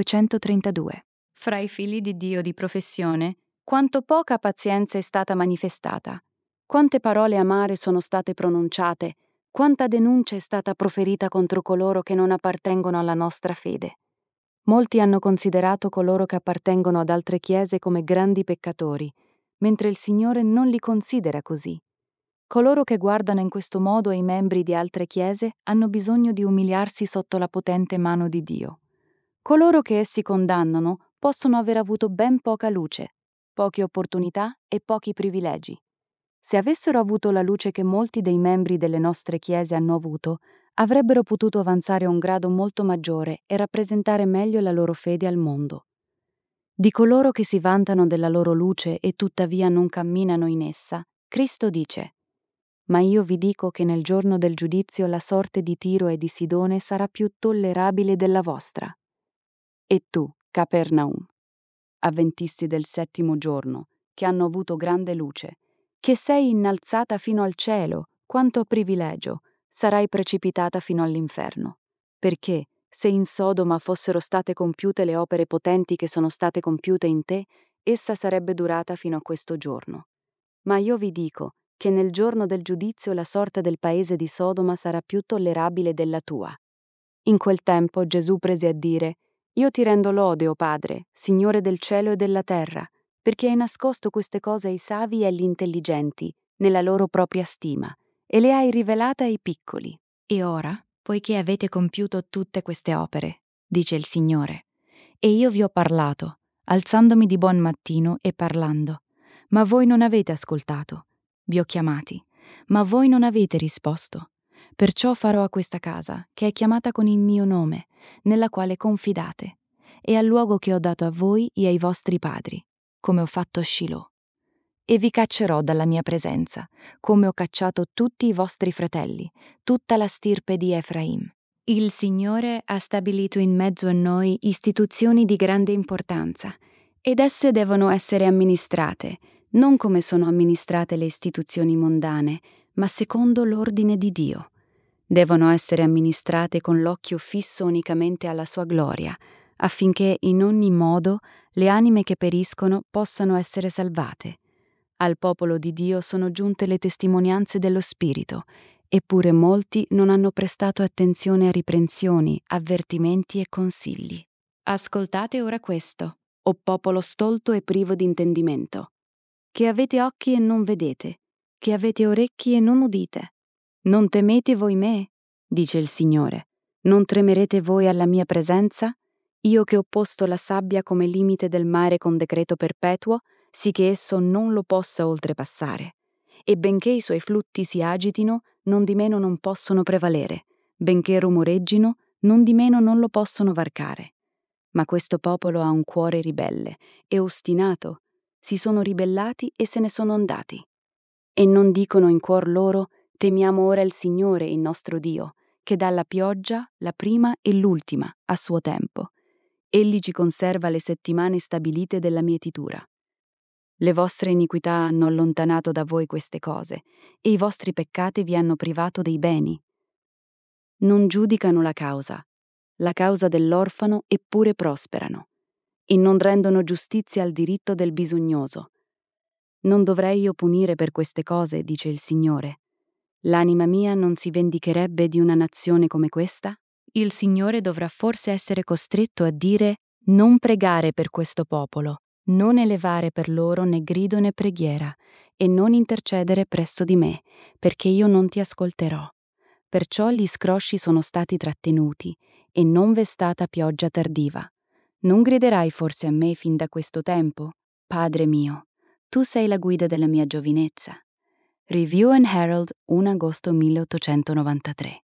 232. Fra i figli di Dio di professione, quanto poca pazienza è stata manifestata, quante parole amare sono state pronunciate, quanta denuncia è stata proferita contro coloro che non appartengono alla nostra fede. Molti hanno considerato coloro che appartengono ad altre chiese come grandi peccatori, mentre il Signore non li considera così. Coloro che guardano in questo modo ai membri di altre chiese hanno bisogno di umiliarsi sotto la potente mano di Dio. Coloro che essi condannano possono aver avuto ben poca luce, poche opportunità e pochi privilegi. Se avessero avuto la luce che molti dei membri delle nostre chiese hanno avuto, avrebbero potuto avanzare a un grado molto maggiore e rappresentare meglio la loro fede al mondo. Di coloro che si vantano della loro luce e tuttavia non camminano in essa, Cristo dice: «Ma io vi dico che nel giorno del giudizio la sorte di Tiro e di Sidone sarà più tollerabile della vostra. E tu, Capernaum, avventisti del settimo giorno, che hanno avuto grande luce, che sei innalzata fino al cielo, quanto privilegio, sarai precipitata fino all'inferno. Perché, se in Sodoma fossero state compiute le opere potenti che sono state compiute in te, essa sarebbe durata fino a questo giorno. Ma io vi dico che nel giorno del giudizio la sorte del paese di Sodoma sarà più tollerabile della tua». In quel tempo Gesù prese a dire: «Io ti rendo lode, o Padre, Signore del cielo e della terra, perché hai nascosto queste cose ai savi e agli intelligenti, nella loro propria stima, e le hai rivelate ai piccoli. E ora, poiché avete compiuto tutte queste opere, dice il Signore, e io vi ho parlato, alzandomi di buon mattino e parlando, ma voi non avete ascoltato. Vi ho chiamati, ma voi non avete risposto. Perciò farò a questa casa, che è chiamata con il mio nome, nella quale confidate, e al luogo che ho dato a voi e ai vostri padri, come ho fatto a Shilò. E vi caccerò dalla mia presenza, come ho cacciato tutti i vostri fratelli, tutta la stirpe di Efraim. Il Signore ha stabilito in mezzo a noi istituzioni di grande importanza, ed esse devono essere amministrate, non come sono amministrate le istituzioni mondane, ma secondo l'ordine di Dio. Devono essere amministrate con l'occhio fisso unicamente alla sua gloria, affinché in ogni modo le anime che periscono possano essere salvate. Al popolo di Dio sono giunte le testimonianze dello Spirito, eppure molti non hanno prestato attenzione a riprensioni, avvertimenti e consigli. Ascoltate ora questo, o popolo stolto e privo di intendimento, che avete occhi e non vedete, che avete orecchi e non udite. Non temete voi me, dice il Signore. Non tremerete voi alla mia presenza? Io che ho posto la sabbia come limite del mare con decreto perpetuo, sì che esso non lo possa oltrepassare. E benché i suoi flutti si agitino, nondimeno non possono prevalere. Benché rumoreggino, nondimeno non lo possono varcare. Ma questo popolo ha un cuore ribelle e ostinato. Si sono ribellati e se ne sono andati. E non dicono in cuor loro: temiamo ora il Signore, il nostro Dio, che dà la pioggia, la prima e l'ultima, a suo tempo. Egli ci conserva le settimane stabilite della mietitura. Le vostre iniquità hanno allontanato da voi queste cose, e i vostri peccati vi hanno privato dei beni. Non giudicano la causa dell'orfano, eppure prosperano, e non rendono giustizia al diritto del bisognoso. Non dovrei io punire per queste cose, dice il Signore. L'anima mia non si vendicherebbe di una nazione come questa? Il Signore dovrà forse essere costretto a dire: non pregare per questo popolo, non elevare per loro né grido né preghiera, e non intercedere presso di me, perché io non ti ascolterò. Perciò gli scrosci sono stati trattenuti, e non v'è stata pioggia tardiva. Non griderai forse a me fin da questo tempo? Padre mio, tu sei la guida della mia giovinezza. Review and Herald, 1 agosto 1893.